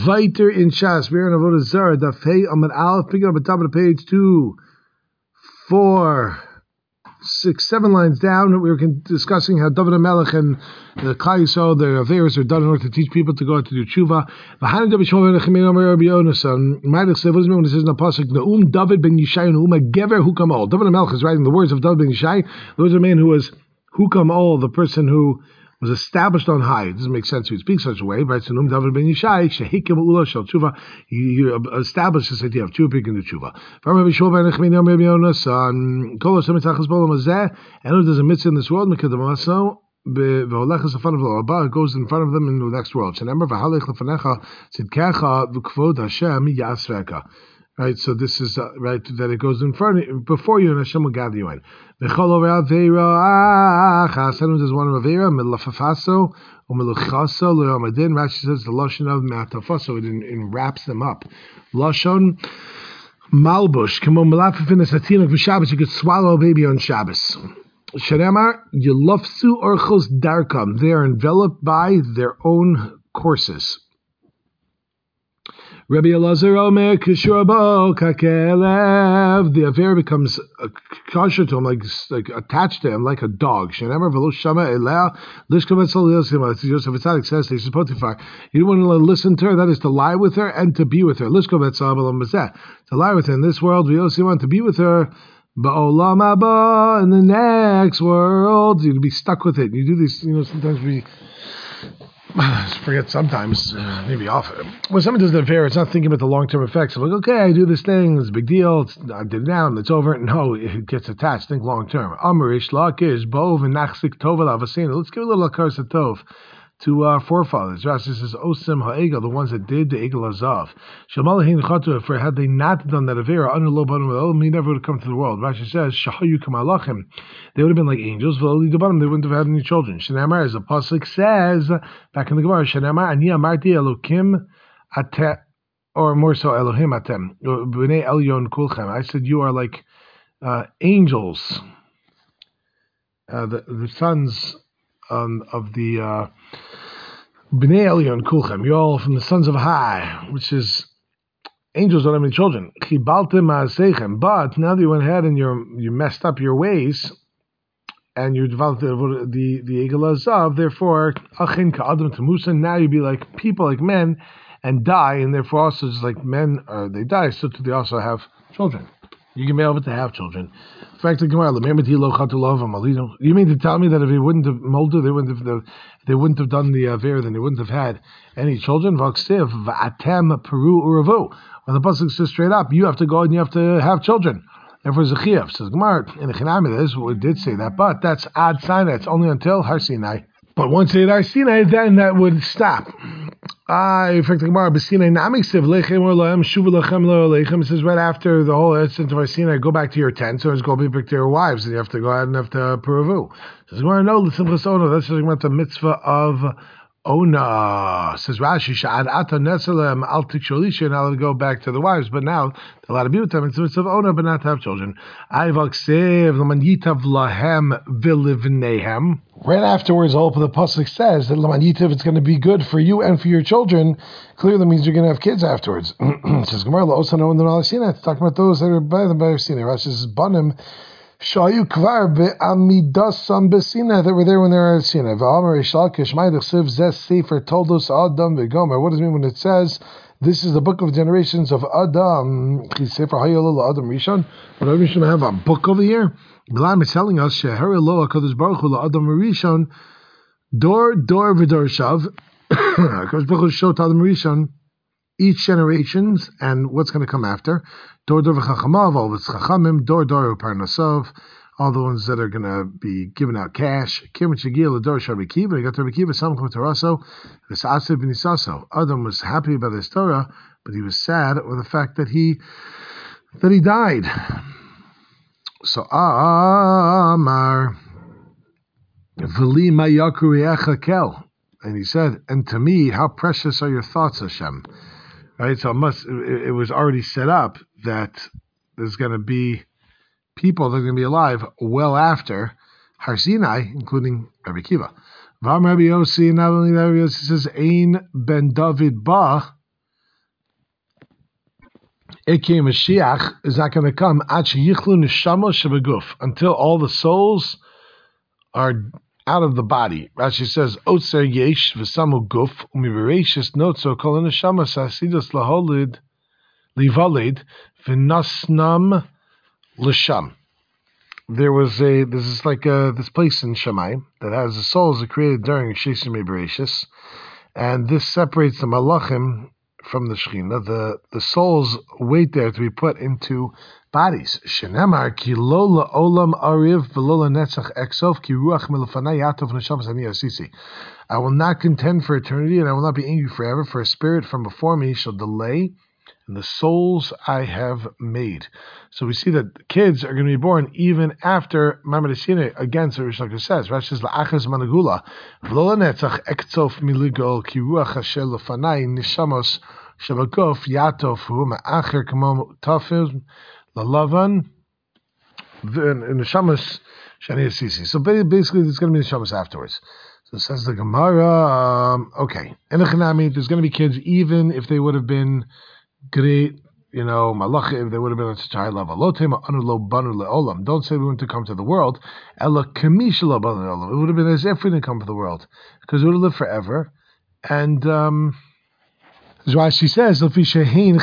Weiter in Shas, we're in Avodah Zarah, Daf Hey Amud Aleph, picking up at the top of the page, 2, 4, 6, 7 lines down. We were discussing how David HaMelech and the Klal Yisrael, their affairs are done in order to teach people to go out to do tshuva. What does it mean when it says in the pasuk, Ne'um David ben Yishai Ne'um HaGever Hukam Ol? David HaMelech is writing the words of David ben Yishai. There was a man who was Hukam Ol, the person who was established on high. It doesn't make sense to speak such a way, but Ne'um David ben Yishai Shehikim Ula Shel Tshuva. He established this idea of tshuva picking the tshuva. And who does a mitzvah in this world? It goes in front of them in the next world. Right, so this is right that it goes in front before you, and Hashem will gather you in. There's one of Avera, Milafafaso, or Miluchaso, Leomadin. Rashi says the Lashon of Matafaso, it wraps them up. Lashon Malbush, Kamo Malafafin Satina for Shabbos, you could swallow a baby on Shabbos. Shanamar, Yulafsu Orchos Darkam, they are enveloped by their own courses. Rabbi Elazar Omer Kishurabo Kakelev. The affair becomes kosher to him, like attached to him, like a dog. Shenemer Velo Shama Elea Lishkovetzal Yosef. Yosef Atzadik says to Potiphar, you don't want to listen to her, that is to lie with her and to be with her. Lishkovetzal Belamazeh, to lie with her in this world. We also want to be with her. Ba'olam haba, in the next world, you'd be stuck with it. You do this, sometimes we forget sometimes, maybe often. When someone does the affair, it's not thinking about the long-term effects. Like, okay, I do this thing, it's a big deal, I did it now, and it's over. No, it gets attached. Think long-term. Amrish, Lakish, Bov, and Nachzik, Tov, Avasina. Let's give a little Akarsa Tov to our forefathers. Rashi says, Osim ha'egel, the ones that did the Egel Azav. Shamalahin Chatu, for had they not done that Avera, under low bottom of he never would have come to the world. Rashi says, Shahayu Kamalachim, they would have been like angels, they wouldn't have had any children. Shanamar, as the Pasuk says, back in the Gemara, Shanamar, Ani Amarti Elokim Atem, or more so Elohim Atem, B'nei Elyon Kulchem. I said, you are like angels, the sons of the B'nei Elyon Kulchem, you're all from the sons of High, which is angels don't have any children. Chibaltem ma'asechem, but now that you went ahead and you messed up your ways and you developed the Egel Azav, therefore achin ka'adam temusa, now you be like people, like men, and die, and therefore also just like men they die, so too they also have children. You can be able to have children. In fact, you mean to tell me that if he wouldn't have molded, they wouldn't have done the aver, then they wouldn't have had any children? When the pasuk says straight up, you have to go and you have to have children. Therefore, Zechiyav says Gemara in the Chinami, this we did say that, but that's Ad Sinai. It's only until Har Sinai. But once they had Har Sinai, then that would stop. In fact, the Gemara, it says right after the whole incident of Har Sinai, go back to your tent, so it's go be back to your wives, and you have to go ahead and have to puravu. Says Gemara, no, that's talking about the mitzvah of Ona. Says Rashi, Sha'ad ata nesalem al tiksholish, you're not allowed to go back to the wives, but now they're allowed to be with them. It's the mitzvah of Ona, but not to have children. Right afterwards, the whole the pasuk says that Laman Yitav, it's going to be good for you and for your children. Clearly means you're going to have kids afterwards. It says Gemara, also know in the Sinai. It's talking about those that are by them by Sinai. Rashi says Banim Shayu Kvar be'amidasam beSinai, that were there when they were at Sinai. V'amar Ishalkish Ma'idach Siv Zes Sefer Toldos Adam v'Gomer. What does it mean when it says this is the book of generations of Adam? Sefer Hayolol Adam Rishon. But Adam Rishon have a book over here. Bilam is telling us Shehar Lo HaKadosh Baruch Hu Adam Rishon Dor V'Dor Shav. HaKadosh Baruch Hu showed Adam Rishon each generations and what's going to come after. Dor v'chachamav, all its chachamim. Dor parnasav, all the ones that are going to be giving out cash. Kim Shagil Dor Rabbi Kiva. He got Rabbi Kiva. Some come to Rasso. V'sasev b'nisaso. Adam was happy about his Torah, but he was sad with the fact that he died. So Amar V'li ma'yakru kel, and he said, and to me, how precious are your thoughts, Hashem. Right, so it was already set up that there's going to be people that are going to be alive well after Har Sinai, including Rabbi Kiva. Vam Rabbi Yossi, not only that, Rabbi Yossi says, Ein ben David ba, Eke Mashiach is not going to come until all the souls are out of the body. Rashi says, Otzer yesh v'samu guf u'mibereshis notzo kol neshama sasidus laholid livalid v'nasnam l'sham. This is like this place in Shamayim that has the souls that are created during Sheshim Bereshis, and this separates the Malachim from the Shechina. The souls wait there to be put into bodies. Shenemar ki lo la'olam ariv v'lo la'netzach exov ki ruach milafanai yatov neshamas ani asisi. I will not contend for eternity, and I will not be angry forever, for a spirit from before me shall delay in the souls I have made. So we see that kids are going to be born even after Mamad Sinai. Again, so Rish Lakish says, Rashi says, La'achaz managula v'lo la'netzach ekzof miligol ki ruach asher lefanai nishamos shabagof yatov hu ma'acher kamo tafiz lalavan in the shamas shani asisi. So basically, there's going to be the shamas afterwards. So it says the Gemara, okay, in the Chanami, there's going to be kids even if they would have been great, malachim, if they would have been on such a high level. Don't say we want to come to the world. It would have been as if we didn't come to the world, because we would have lived forever. And that's why she says, as long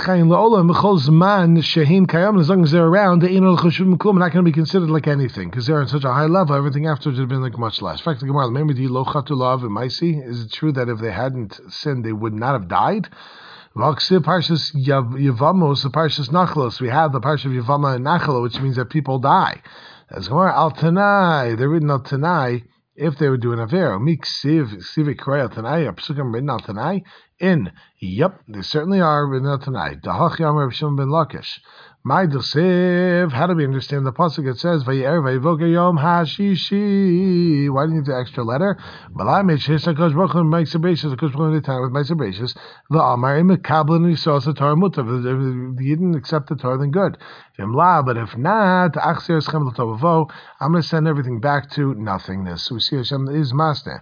as they're around, they're not going to be considered like anything, because they're on such a high level. Everything afterwards would have been like much less. In fact, the Gemara, is it true that if they hadn't sinned, they would not have died? Parshas Yevamos, the Parshas Nachlos. We have the Parsha of Yevama and Nachalo, which means that people die. As Gemara Al Tanai, they're written Al Tanai if they would do an Avera. Miksiv Kroy Al Tanai, are Psukim written Al Tanai? Yep, they certainly are written Al Tanai. Dahach Yamar Rav Shimon ben Lakish. My Dosiv, how do we understand the pasuk? It says, "Vayer vayvoke yom hashishi." Why do you need the extra letter? Malay made shesha kosh brachon ma'aser beishas. Kosh brachon the time with ma'aser beishas. The amar im kablan yisrael satar mutav. If you didn't accept the Torah, then good. But if not, achzer eschem l'tovavo. I'm going to send everything back to nothingness. So we see Hashem is masne.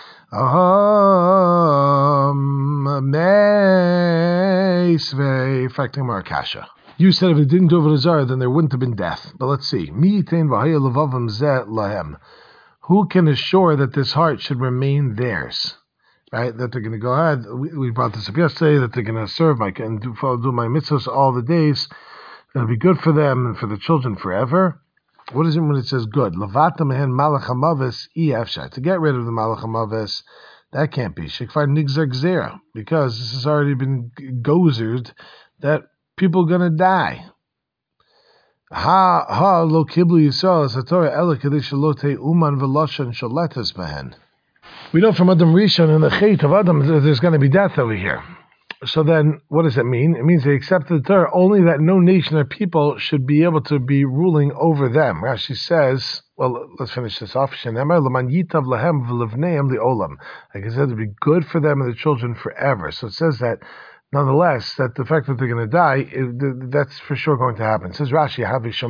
Meisvei affecting Marakasha. You said if it didn't do over Zara, then there wouldn't have been death. But let's see. Who can assure that this heart should remain theirs? Right? That they're going to go ahead. We brought this up yesterday, that they're going to serve and do my mitzvahs all the days. It'll be good for them and for the children forever. What is it when it says good? To get rid of the malach hamaves, that can't be. Shekfar nigzar gzera, because this has already been gozered that people are going to die. Lo kiblu Yisrael satorah ela kedish shalote uman v'loshan shaletas behen. We know from Adam Rishon and the Chet of Adam that there's going to be death over here. So then, what does it mean? It means they accepted the Torah only that no nation or people should be able to be ruling over them. Rashi says, well, let's finish this off. Like I said, it would be good for them and the children forever. So it says that, nonetheless, that the fact that they're going to die, that's for sure going to happen. It says Rashi,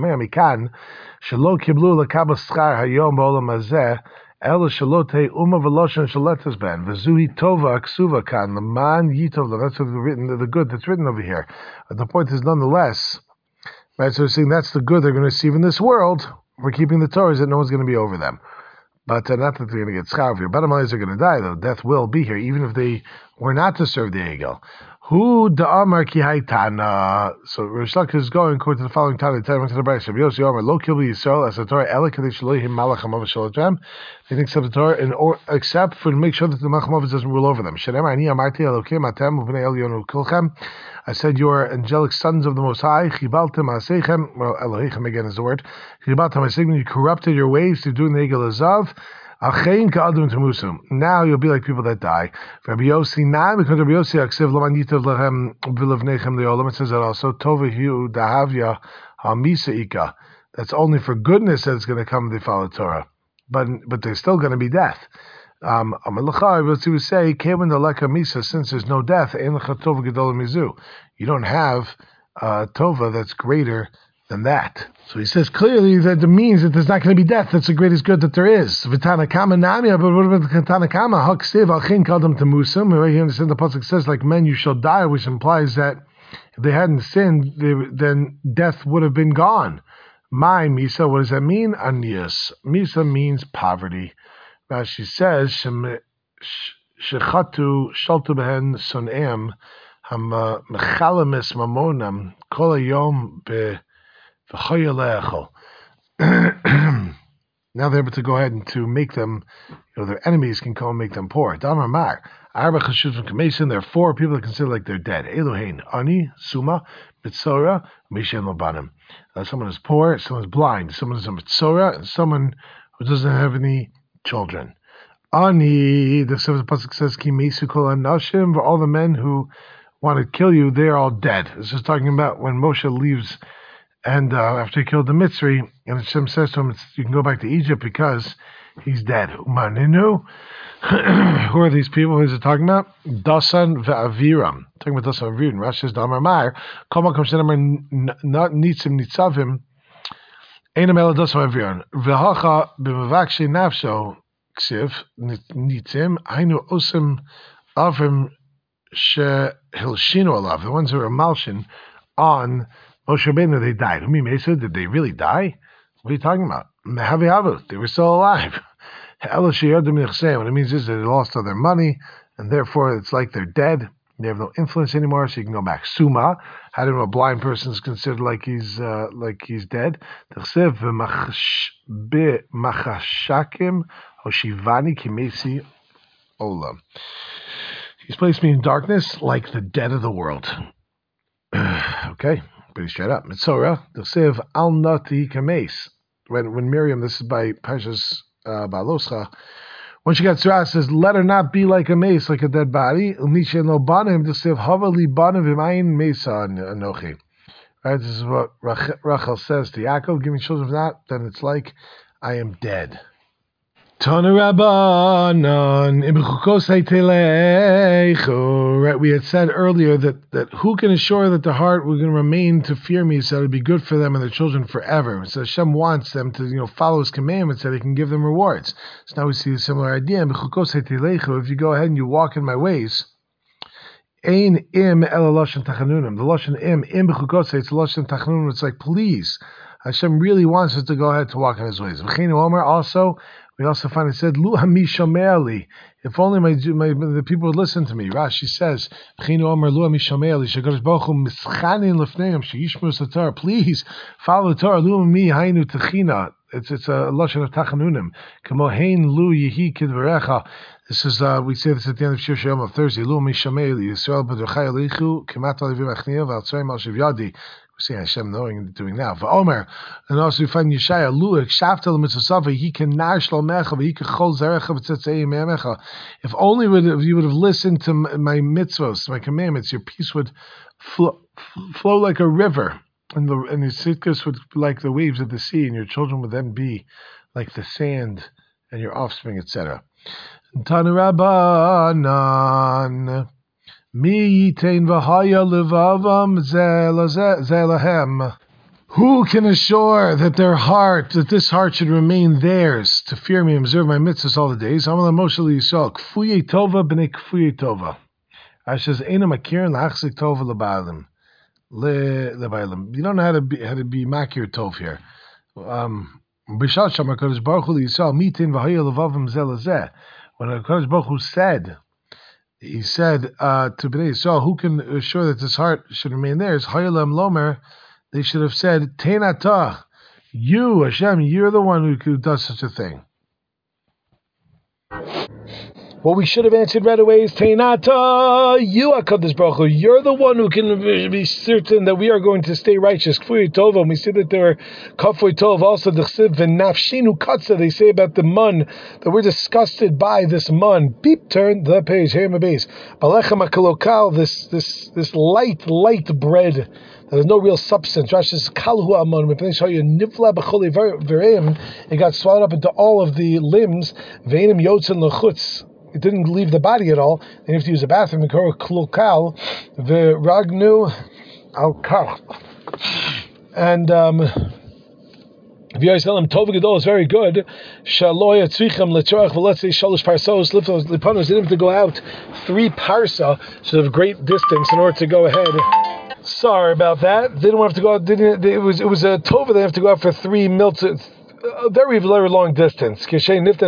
Ela shalote uma veloshan shaletas ben v'zuhi tova aksuva kan leman yitov. That's the good that's written over here. But the point is, nonetheless, right? So we're saying that's the good they're going to receive in this world for keeping the Torah, is that no one's going to be over them. But not that they're going to get schar here. Bottom line is they're going to die, though. Death will be here, even if they were not to serve the Egel. Who da'amar ki haytana? So Rish Lakish is going according to the following Tana. To the Brayso. Rabbi Yossi Omer lo kilbu Yisrael as the Torah ela kadesh lo yihim malach hamav shalotem. They didn't accept the Torah except for to make sure that the malach hamav doesn't rule over them. Shenem ani amarti elokim atem uvnei Elyonu kulchem. I said you are angelic sons of the Most High. Chibaltem asechem. Well, Elohim again is the word. Chibaltem asechem. You corrupted your ways to do negel azav. Now you'll be like people that die. Rabbi Yossi, because Rabbi Yossi aksiv laman yitav lehem v'levnechem leolam. It says that also tovahu dahavya hamisaika. That's only for goodness that it's going to come. They follow Torah, but there's still going to be death. He would say, since there's no death, you don't have tova that's greater than that. So he says clearly that it means that there's not going to be death. That's the greatest good that there is. V'tana kama namia, but what about the Tana kama? Haksiv alchin called them to musim. Right here, understand the pasuk says, like men you shall die, which implies that If they hadn't sinned, then death would have been gone. My Misa, what does that mean? Anias. Misa means poverty. Rashi says, Shechatu shaltu behen son'em, ham mechalamis mamonam, kol hayom v'choyelechol. Now they're able to go ahead and to make them, their enemies can come and make them poor. Damar Mar, Arba Chashuvim Kamesin, there are 4 people that consider like they're dead. Elohein, Ani, Suma, Mitzora, Mishan Lobanim. Someone is poor, someone is blind, someone is a Mitzora, and someone who doesn't have any children. Ani, the 7th pasuk says, Ki Mesu Kol Anashim, for all the men who want to kill you, they're all dead. It's just talking about when Moshe leaves. And after he killed the Mitzri, and Hashem says to him, you can go back to Egypt because he's dead. Umaninu. Who are these people? Who is it talking about? Dasan ve'aviram. Talking about Dasan ve'aviram. Rashi says, Damar Mar, Koma kam shenamar nitzim nitzavim, einam ela Dasan ve'aviram. Ve'hacha b'mavakshe nafsho, ksiv, nitzim, hainu osim avim shehilshinu alav. The ones who are malshin on Moshe Rabbeinu, they died. Who mean Mesa? Did they really die? What are you talking about? They were still alive. What it means is that they lost all their money, and therefore it's like they're dead. They have no influence anymore, so you can go back. Suma, how do a blind person is considered like he's dead? He's placed me in darkness like the dead of the world. Okay. Pretty straight up. Mitzora, the siv al nati kames. When Miriam, this is by Parshas Baloscha, when she got Tzara, says, let her not be like a mace, like a dead body. Unisha no banim, the siv havali banim v'mayin mesa anochi. Right, this is what Rachel says to Yaakov, give me children of that, then it's like, I am dead. Right, we had said earlier that who can assure that the heart will remain to fear me, so it would be good for them and their children forever. So Hashem wants them to follow His commandments so He can give them rewards. So now we see a similar idea. If you go ahead and you walk in my ways, Ein im ela lashon tachanunim. The lashon im b'chukosei, it's lashon tachanunim. It's like please. Hashem really wants us to go ahead to walk in His ways. Also, we also find it said, Lu hamishameali. If only the people would listen to me. Rashi says, please follow the Torah. Lu mi hainu techina. It's a lashon of tachanunim. Kamohein lu yehi kidvarecha. This is we say this at the end of Shir Shayom of Thursday. Lu mishameali Yisrael b'derchai alichu kemat alivim achniya v'altzoyim al shivyadi. We see Hashem knowing and doing now. V'omer, and also we find Yeshaya, Lu'ik, Shaftel mitzvah, he can nash l'mecha, he can chol zerecha v'tzetzei me'emecha. If only you would have listened to my mitzvos, my commandments, your peace would flow like a river, and your sitkas would be like the waves of the sea, and your children would then be like the sand, and your offspring, etc. Tanu Rabbanan. Who can assure that this heart should remain theirs to fear me and observe my mitzvahs all the days? You don't know how to be makir tov here. When HaKadosh Baruch Hu said, He said to Bnei Yisrael, who can assure that this heart should remain theirs? Hayalam Lomer, they should have said, Teinatah, you, Hashem, you're the one who does such a thing. What we should have answered right away is Teinata, you HaKadosh Baruch Hu, you're the one who can be certain that we are going to stay righteous. Kfui Tova, and we see that there are Kafui Tov also, the Chsiv V'nafshinu Katza, they say about the mun, that we're disgusted by this mun. Beep, turn the page, here in my base. Balechem HaKalokal, this light bread, that has no real substance. Rashi says, Kalhu Amon, it got swallowed up into all of the limbs, Veinim Yotzen L'chutz. It didn't leave the body at all. Then you have to use a bathroom. Klokal, the ragnu al kar. And if you guys tell him Tov Gadol is very good, Shaloya Tzvichem Letzorach V'Letzei Shalosh Parsos Lipanos, they didn't have to go out 3 parsa, so of great distance in order to go ahead Sorry about that. They didn't have to go out. It was a tova. They have to go out for 3 mil. A very, very long distance. Give up parsoy,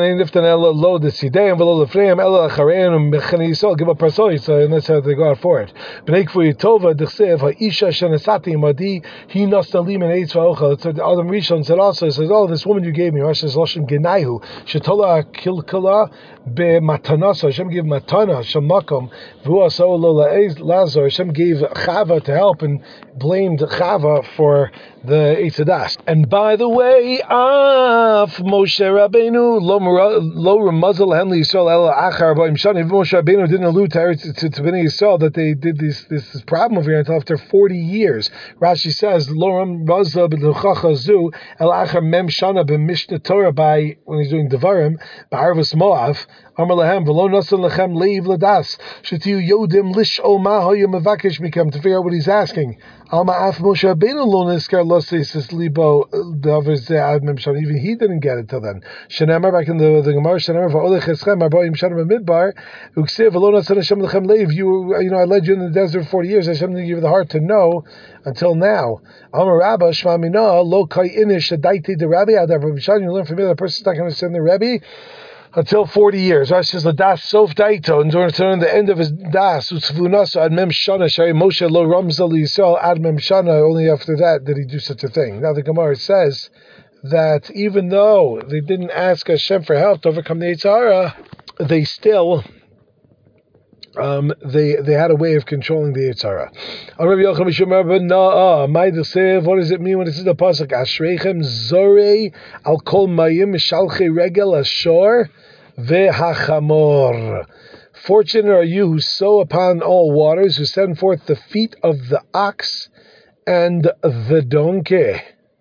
so and that's how they go out for it. B'nei kfui tova d'chsev ha'isha shenesati imadi hi nasta limen eitz va'ochel. So the Adam Rishon said also, says, oh, this woman you gave me, Rosh Hashanah genaihu shetola kilkala be'matanasa. Hashem gave matana shemakom v'hu asau lo la'azor. Hashem gave Chava to help and blamed Chava for the Eitz Hadas. And by the way, Moshe Rabbeinu lo ramazal henli Yisrael ela achar ba'im shana. Even Moshe Rabbeinu didn't allude to Bnei Yisrael that they did this problem over here until after 40 years. Rashi says lo ramazal b'luchacha zu ela achar mem shana b'mishnah Torah by when he's doing Devarim b'harvus Moav. Amar lahem v'lo nasan lechem leiv ladas shetiu yodim lish'ol ma hoyu mevakesh mikem, to figure out what he's asking. Alma af Moshe Rabbeinu lo neskar lo seisis libo davar ze ad mem shana. Even he didn't get it till then. Shenemar, back in the Gemara, Shenemar v'olech eschem arbaim shana b'midbar uksiv v'lo nasan Hashem lechem leiv. You know, I led you in the desert for 40 years. Hashem didn't give you the heart to know until now. Amar Rabba shma mina lo kai inish adaiti the Rabbi adav Rabbi Shani. You learn from me that a person's not going to send the Rebbe until 40 years. Rashi says the das sof daito, and during the end of his das utzvunasa ad mem shana shari Moshe lo ramzal Yisrael ad mem shana. Only after that did he do such a thing. Now the Gemara says that even though they didn't ask Hashem for help to overcome the Yetzer Hara, they still they had a way of controlling the Yetzer Hara. What does it mean when it says the pasuk Ashreichem zorei al kol mayim mishalchei regel ashor ve'hachamor? Fortunate are you who sow upon all waters, who send forth the feet of the ox and the donkey.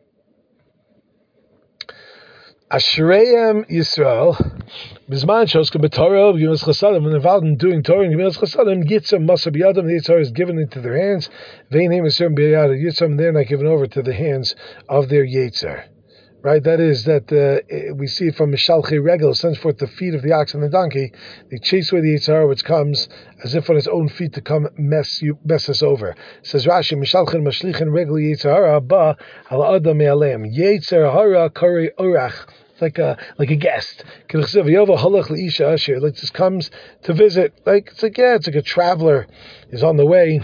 Ashreim Yisrael, Bizman Shoska B'Torah, Gimas Chasadim, when they're involved in doing Torah and Gimas Chasadim, Yitzam Masa B'Yadam, the Yetzer Hara is given into their hands, Veinhem Yisrael B'Yad, Yitzam, they're not given over to the hands of their Yetzer. Right, that is that we see from Mishalchei Regel, sends forth the feet of the ox and the donkey. They chase away the Yetzer Hara, which comes as if on its own feet to come mess us over. It says Rashi, Mishalchei Mashlichin Regel Yetzer Hara ba al Adam Me'aleim Yetzer Hara Kari Orach. It's like a guest. Like this comes to visit. It's like a traveler is on the way.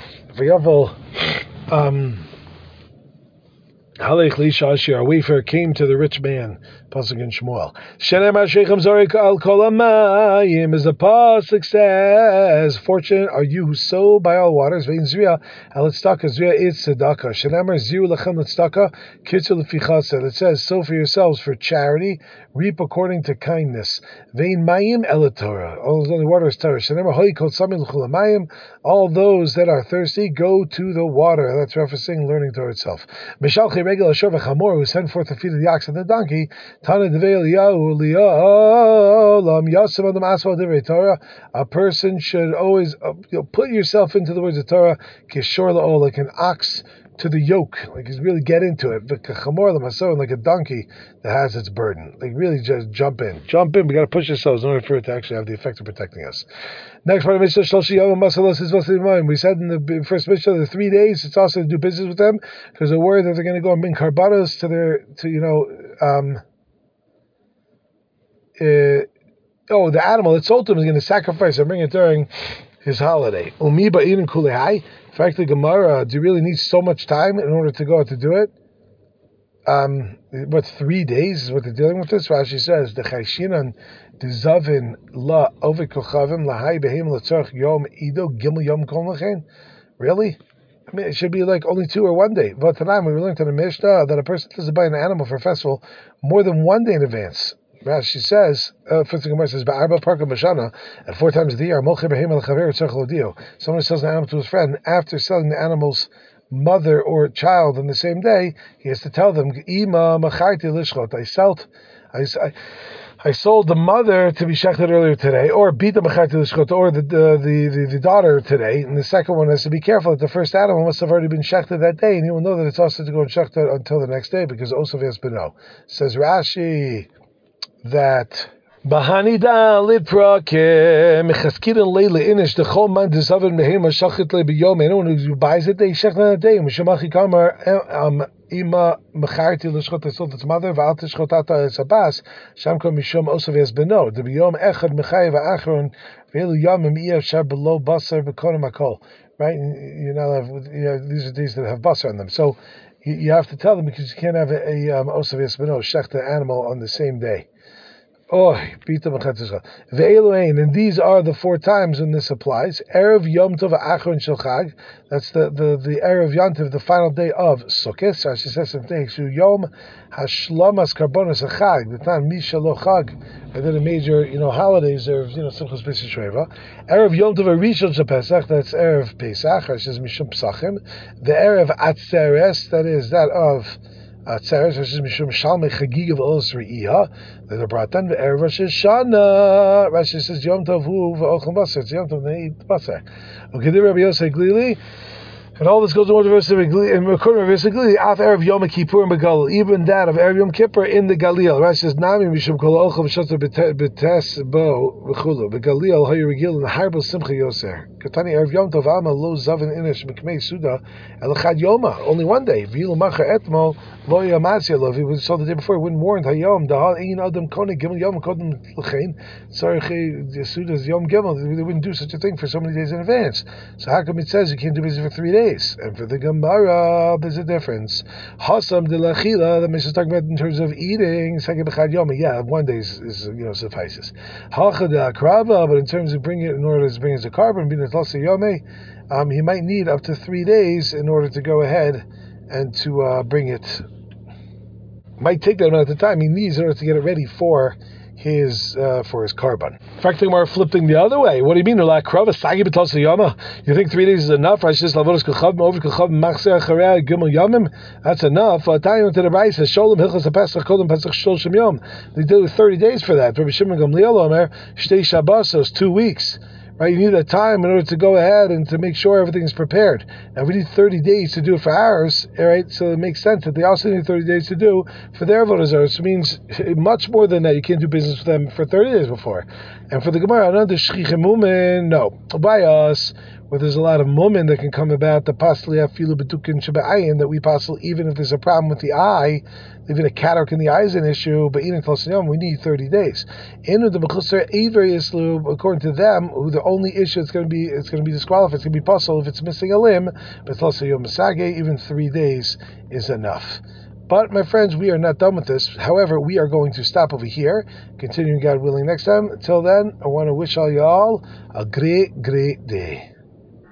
Halech Lisha Ashir, a wafer came to the rich man. Pasuk in Shmuel. Shenem Ashrechem Zorik al Kol Hamayim, as the pasuk says, fortunate are you who sow by all waters. Vein Zriya al Tzedakah, Zriya is Tzedakah. Shenemar Ziu Lechem Tzedakah, Kitzu Lefichased. It says, sow for yourselves for charity, reap according to kindness. Vein Mayim El Torah. All the water is Torah. Shenemar Hoy Kol Samim L'Chol Hamayim. All those that are thirsty go to the water. That's referencing learning Torah itself. Mishalchei Regel Ashor v'Chamor, who sent forth the feet of the ox and the donkey. Tana Devei Eliyahu Li'olam Yasem Adam Asval Divrei Torah. A person should always put yourself into the words of Torah. Kishor La'ol, like an ox to the yoke, like he's really get into it. V'Chamor L'Mason, like a donkey that has its burden. Like really just jump in. We got to push ourselves in order for it to actually have the effect of protecting us. Next part of Mishnah, Shloshi Yom Masalos is Vasim. We said in the first Mishnah, the 3 days, it's also to do business with them because they're worried that they're going to go and bring karbanos to the animal that sold to him is going to sacrifice and bring it during his holiday. Umi ba'in kulehai. In fact, the Gemara, do you really need so much time in order to go out to do it? 3 days is what they're dealing with this? Rashi says, the chayshinan dizavin la ovik kochavim lahai behem latzarch yom ido gimel yom kol lachen. Really? I mean, it should be like only 2 or 1 day. But tonight we learned in the Mishnah that a person doesn't buy an animal for a festival more than 1 day in advance. Rashi says, first thing Gemara says, "Ba'arba parka b'shana," at 4 times of the year, mocher behem al chaver tzarch lodio. Someone sells an animal to his friend after selling the animal's mother or child on the same day. He has to tell them, "Ima macharti lishchot." I sold the mother to be shechted earlier today, or bita macharti lishchot, or the daughter today. And the second one has to be careful that the first animal must have already been shechted that day, and he will know that it's also to go and shechted until the next day because osav has beno. Says Rashi that Bahanida liprake mechaskidin leile inish the chol man desaven mehema shachit le biyom. Anyone who buys it, they shech on a day. Mishamachi kamar ima mecharti l'shchot esot its mother v'al tishchotata es abas shamko mishom osav es beno. The biyom echad mechayev achron ve'elu yamim iya shar below basar v'konim akol. Right? You know, these are days that have basar on them. So you have to tell them because you can't have a osav es beno shech the animal on the same day. Oh, and these are the 4 times when this applies. Erev Yom Tov Achron Shel Chag. That's the Erev Yom Tov, the final day of Sukkot. Rashi says something. Shu Yom Hashlomas Karbonos Chag. The time Mishalo Chag. And then the major, holidays are, Simchas B'Sei Sheva. Erev Yom Tov Rishon Shel Pesach. That's Erev Pesach. Rashi says Mishum Psachim. The Erev Atzeres. That is that of Atzeres, which is Mishum Shalmei Chagiga V'Olos Re'iyah. They're brought down. Erev Rosh Hashanah. Rashi says Yom Tov Hu V'Ochel Basar. It's Yom Tov They eat Basar. Okay, there Rabbi Yosef Glili. And all this goes on to verse Glili. And according to verse Glili, Af Erev Yom Kippur and Begalil. Even that of Erev Yom Kippur in the Galil. Rashi says Nami Mishum Kol Ochel V'Shoter B'Tes Bo V'Chulu. Begalil Hayu Regil and Harbel Simcha Yoser. Katani Erev Yom Tov Alma Lo Zavin Inish Mikmei Suda Elachad Yoma. Only one day. V'Yilu Macha Etmo Lo Yamatzia Lo. If he saw the day before, he wouldn't warrant Hayom. Dahal Ein Adam Konig Gimel Yom Kodem L'Chein. Tzarech Suda's Yom Gimel. They wouldn't do such a thing for so many days in advance. So how come it says you can't do business for 3 days? And for the Gemara, there's a difference. Hasam de lachila, the Mishnah is talking about in terms of eating. Second b'chad yomi, yeah, 1 day is suffices. Hacha de akrava, but in terms of bringing it in order to bring it as a carbon, being it lasa yomi, he might need up to 3 days in order to go ahead and to bring it. Might take that amount of time he needs in order to get it ready for his carbon. In fact, we're flipping the other way. What do you mean? You think 3 days is enough? That's enough. They did 30 days for that. Rabbi Shimon Gamliel Omer, 2 weeks. Right, you need that time in order to go ahead and to make sure everything's prepared. Now, we need 30 days to do it for ours, all right? So it makes sense that they also need 30 days to do for their avodah zarah. Which means much more than that. You can't do business with them for 30 days before. And for the Gemara, no. By us, where there's a lot of mumin that can come about, the pasli afilu betukin shebe'ayin, that we pasel even if there's a problem with the eye, even a cataract in the eye is an issue, but even tlasiyom, we need 30 days. In the bechusar aver yislu, according to them, who the only issue it's going to be disqualified. It's going to be pasel if it's missing a limb, but tlasiyom misage, even 3 days is enough. But, my friends, we are not done with this. However, we are going to stop over here, continuing God willing next time. Until then, I want to wish all y'all a great, great day.